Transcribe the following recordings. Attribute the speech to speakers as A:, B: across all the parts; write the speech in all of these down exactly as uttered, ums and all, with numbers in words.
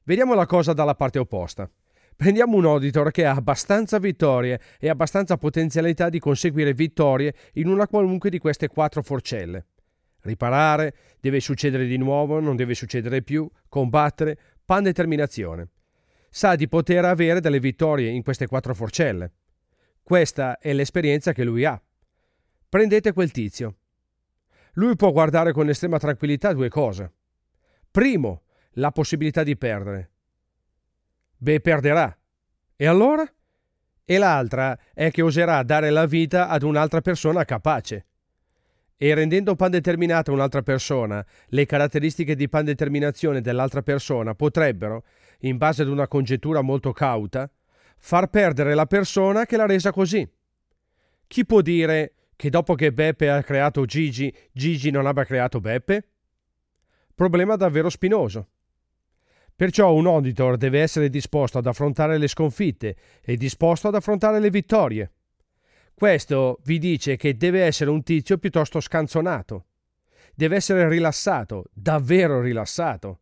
A: Vediamo la cosa dalla parte opposta. Prendiamo un auditor che ha abbastanza vittorie e abbastanza potenzialità di conseguire vittorie in una qualunque di queste quattro forcelle. Riparare, deve succedere di nuovo, non deve succedere più, combattere, pandeterminazione. Sa di poter avere delle vittorie in queste quattro forcelle. Questa è l'esperienza che lui ha. Prendete quel tizio. Lui può guardare con estrema tranquillità due cose. Primo, la possibilità di perdere. Beh, perderà. E allora? E l'altra è che oserà dare la vita ad un'altra persona capace. E rendendo pandeterminata un'altra persona, le caratteristiche di pandeterminazione dell'altra persona potrebbero, in base ad una congettura molto cauta, far perdere la persona che l'ha resa così. Chi può dire che dopo che Beppe ha creato Gigi, Gigi non abbia creato Beppe? Problema davvero spinoso. Perciò un auditor deve essere disposto ad affrontare le sconfitte e disposto ad affrontare le vittorie. Questo vi dice che deve essere un tizio piuttosto scanzonato. Deve essere rilassato, davvero rilassato.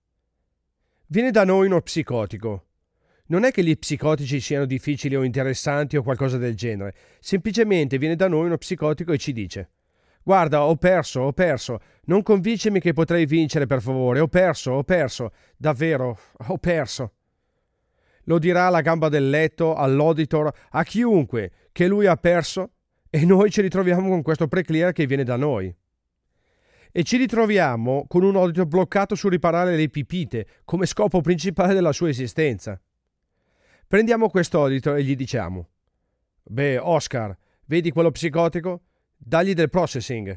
A: Viene da noi uno psicotico. Non è che gli psicotici siano difficili o interessanti o qualcosa del genere. Semplicemente viene da noi uno psicotico e ci dice: guarda, ho perso, ho perso. Non convincimi che potrei vincere, per favore. Ho perso, ho perso. Davvero, ho perso. Lo dirà alla gamba del letto, all'auditor, a chiunque, che lui ha perso, e noi ci ritroviamo con questo preclear che viene da noi. E ci ritroviamo con un auditor bloccato su riparare le pipite, come scopo principale della sua esistenza. Prendiamo questo auditor e gli diciamo: beh, Oscar, vedi quello psicotico? Dagli del processing.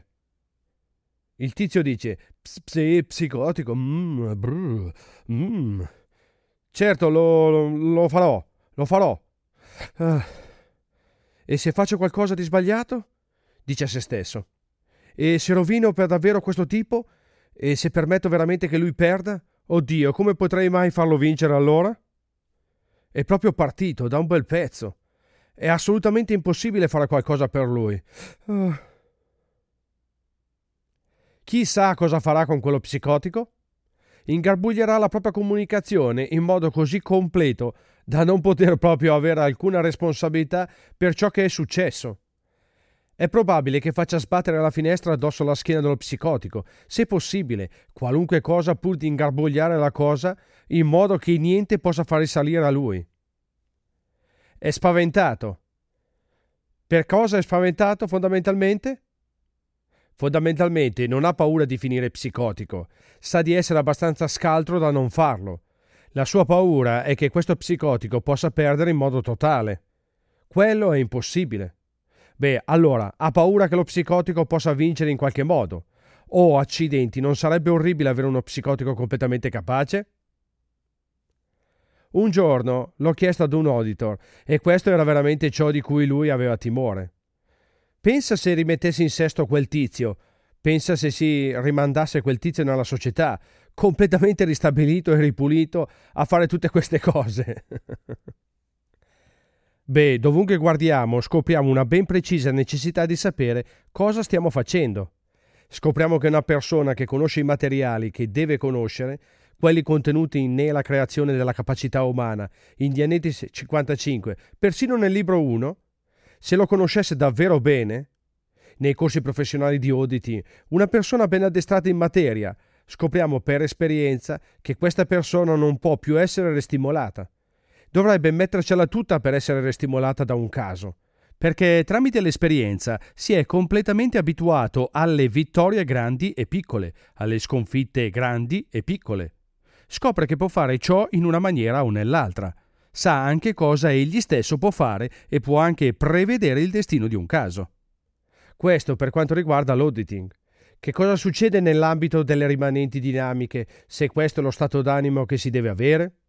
A: Il tizio dice: sì, psicotico, mm, brr, mm. Certo, lo, lo farò, lo farò. Uh. E se faccio qualcosa di sbagliato? Dice a se stesso. E se rovino per davvero questo tipo? E se permetto veramente che lui perda? Oddio, come potrei mai farlo vincere allora? È proprio partito da un bel pezzo. È assolutamente impossibile fare qualcosa per lui. Uh. Chissà cosa farà con quello psicotico? Ingarbuglierà la propria comunicazione in modo così completo da non poter proprio avere alcuna responsabilità per ciò che è successo. È probabile che faccia sbattere la finestra addosso alla schiena dello psicotico, se possibile, qualunque cosa pur di ingarbugliare la cosa in modo che niente possa far risalire a lui. È spaventato. Per cosa è spaventato fondamentalmente? Fondamentalmente non ha paura di finire psicotico, sa di essere abbastanza scaltro da non farlo. La sua paura è che questo psicotico possa perdere in modo totale. Quello è impossibile. Beh, allora, ha paura che lo psicotico possa vincere in qualche modo. Oh, accidenti, non sarebbe orribile avere uno psicotico completamente capace? Un giorno l'ho chiesto ad un auditor e questo era veramente ciò di cui lui aveva timore. Pensa se rimettessi in sesto quel tizio, pensa se si rimandasse quel tizio nella società, completamente ristabilito e ripulito, a fare tutte queste cose. Beh, dovunque guardiamo scopriamo una ben precisa necessità di sapere cosa stiamo facendo. Scopriamo che una persona che conosce i materiali che deve conoscere, quelli contenuti in Nella creazione della capacità umana, in Dianeti cinquantacinque, persino nel libro uno, se lo conoscesse davvero bene, nei corsi professionali di auditi, una persona ben addestrata in materia, scopriamo per esperienza che questa persona non può più essere restimolata. Dovrebbe mettercela tutta per essere restimolata da un caso, perché tramite l'esperienza si è completamente abituato alle vittorie grandi e piccole, alle sconfitte grandi e piccole. Scopre che può fare ciò in una maniera o nell'altra. Sa anche cosa egli stesso può fare e può anche prevedere il destino di un caso. Questo per quanto riguarda l'auditing. Che cosa succede nell'ambito delle rimanenti dinamiche, se questo è lo stato d'animo che si deve avere?